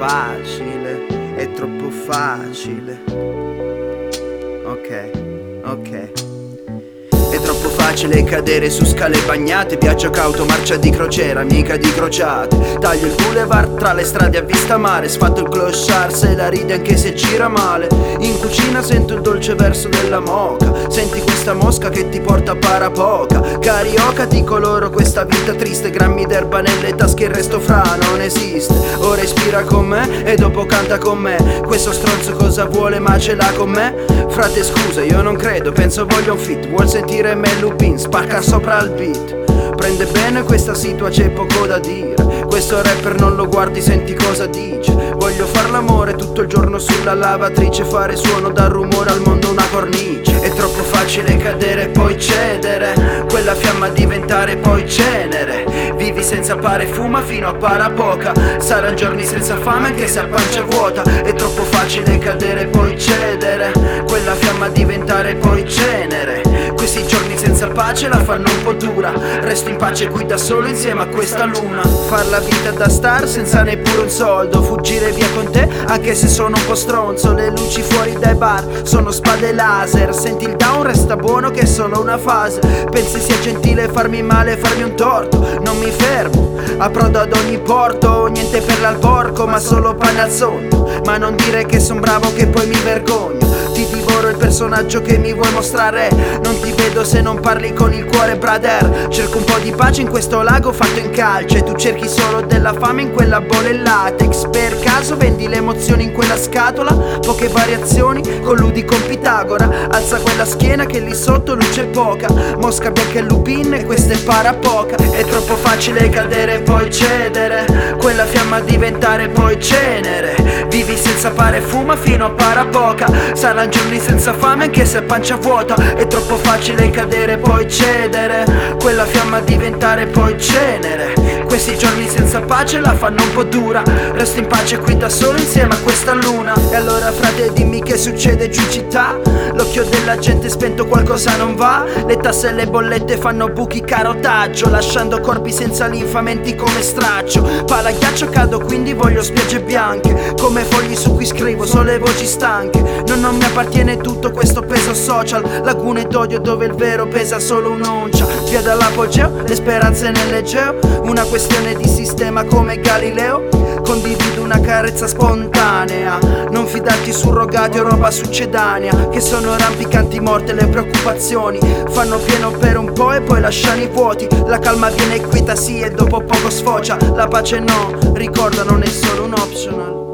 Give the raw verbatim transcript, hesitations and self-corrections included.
facile, è troppo facile. Ok, ok. È troppo facile cadere su scale bagnate, viaggio cauto, marcia di crociera, mica di crociate. Taglio il boulevard tra le strade a vista mare, sfatto il clochard se la ride anche se gira male. In cucina sento il dolce verso della moca, senti questa mosca che ti porta a parapoca. Carioca ti coloro questa vita triste, grammi d'erba nelle tasche, il resto fra non esiste. Ora ispira con me e dopo canta con me. Questo stronzo cosa vuole ma ce l'ha con me? Frate scusa io non credo, penso voglia un fit. Vuol sentire me Lupin, spacca sopra il beat. Prende bene questa situa, c'è poco da dire. Questo rapper non lo guardi, senti cosa dice. Voglio far l'amore tutto il giorno sulla lavatrice, fare suono, dar rumore al mondo una cornice. È troppo facile cadere e poi cedere, quella fiamma diventare poi cenere. Vivi senza pane, fuma fino a parapoca. Saranno giorni senza fame anche se a pancia vuota. È troppo facile cadere e poi cedere, quella fiamma diventare poi cenere. Questi giorni senza pace la fanno un po' dura, resto in pace qui da solo insieme a questa luna. Far la vita da star senza neppure un soldo, fuggire via con te anche se sono un po' stronzo. Le luci fuori dai bar sono spade laser, senti il down resta buono che è solo una fase. Pensi sia gentile farmi male, farmi un torto, non mi fermo, approdo ad ogni porto. Niente per l'alborco ma solo pane al sonno, ma non dire che son bravo che poi mi vergogno. Ti divoro il personaggio che mi vuoi mostrare, non ti vedo se non parli con il cuore brother. Cerco un po' di pace in questo lago fatto in calce, tu cerchi solo della fame in quella bolla in latex. Per caso vendi le emozioni in quella scatola? Poche variazioni, colludi con Pitagora. Alza quella schiena che lì sotto luce poca, mosca bianca e lupin e questa è parapoca. È troppo facile cadere e poi cedere, quella fiamma diventare poi cenere. Vivi senza pane e fuma fino a parapoca. Saranno giorni senza fame anche se a pancia vuota. È troppo facile cadere e poi cedere, quella fiamma diventare poi cenere. Questi giorni senza pace la fanno un po' dura, resto in pace qui da solo insieme a questa luna. E allora frate dimmi che succede giù in città, l'occhio della gente spento qualcosa non va. Le tasse e le bollette fanno buchi carotaggio, lasciando corpi senza linfamenti come straccio. Pala ghiaccio cado quindi voglio spiagge bianche, come fogli su cui scrivo solo le voci stanche. Non, non mi appartiene tutto questo peso social, lagune d'odio dove il vero pesa solo un'oncia. Via dall'apogeo, le speranze nell'Egeo, una questione di sistema come Galileo. Condivido una carezza spontanea, non fidarti surrogati o roba succedanea, che sono rampicanti morte le preoccupazioni. Fanno pieno per un po' e poi lasciano i vuoti. La calma viene quieta sì e dopo poco sfocia, la pace no, ricorda non è solo un optional.